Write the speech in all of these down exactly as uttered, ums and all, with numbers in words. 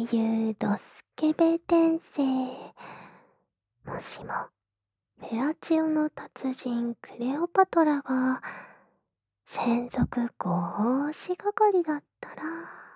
優ドスケベ転生。もしも、フェラチオの達人クレオパトラが、専属ご奉仕係だったら、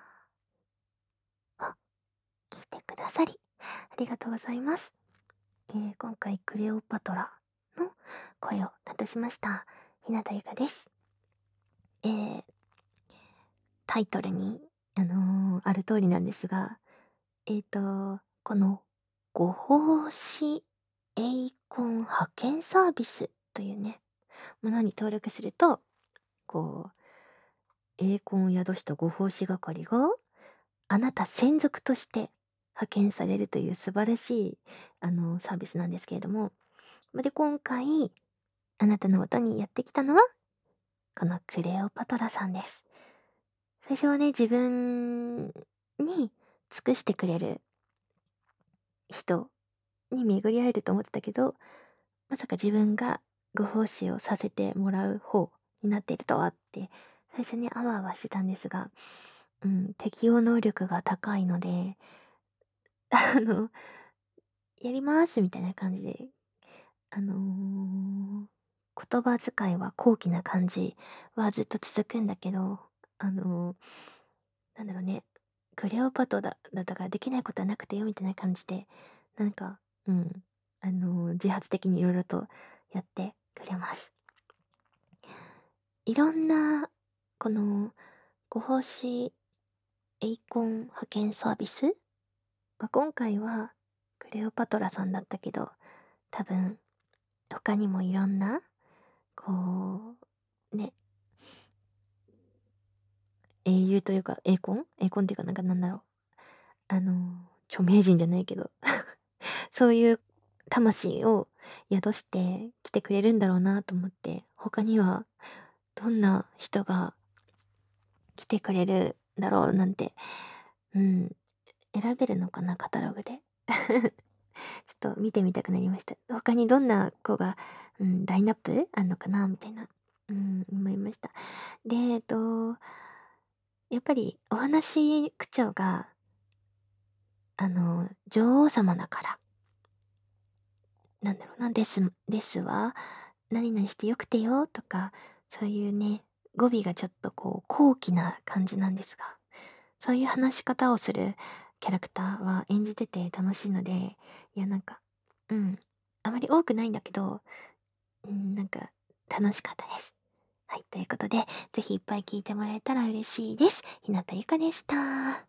あ、聞いてくださり、ありがとうございます。えー、今回クレオパトラの声を担当しました、日向ゆかです。えー、タイトルに、あのー、ある通りなんですが、えーと、この、ご奉仕エイコン派遣サービスというね、ものに登録すると、こう、エイコンを宿したご奉仕係が、あなた専属として派遣されるという素晴らしい、あの、サービスなんですけれども、で、今回、あなたの元にやってきたのは、このクレオパトラさんです。最初はね、自分に尽くしてくれる人に巡り会えると思ってたけど、まさか自分がご奉仕をさせてもらう方になっているとはって、最初にあわあわしてたんですが、うん、適応能力が高いので、あの、やりますみたいな感じで、あのー言葉遣いは高貴な感じはずっと続くんだけど、あのーなんだろうね、クレオパトラだったからできないことはなくてよみたいな感じで、なんか、うん、あのー自発的にいろいろとやってくれます。いろんな、この、ご奉仕エイコン派遣サービス、まあ、今回はクレオパトラさんだったけど、多分、他にもいろんな、こう、ね、英雄というか、エイコンエイコンっていうかなんかなんだろう。あの、著名人じゃないけどそういう魂を宿して来てくれるんだろうなと思って、他にはどんな人が来てくれるんだろうなんて、うん、選べるのかな、カタログで。ちょっと見てみたくなりました。他にどんな子が、うん、ラインナップあんのかなみたいな、うん、思いました。で、えっと、やっぱりお話口調が、あの、女王様だから、なんだろうな、ですですわ、何々してよくてよとか、そういうね、語尾がちょっとこう高貴な感じなんですが、そういう話し方をするキャラクターは演じてて楽しいので、いやなんか、うん、あまり多くないんだけど、うん、なんか楽しかったです。はい、ということで、ぜひいっぱい聞いてもらえたら嬉しいです。ひなたゆかでした。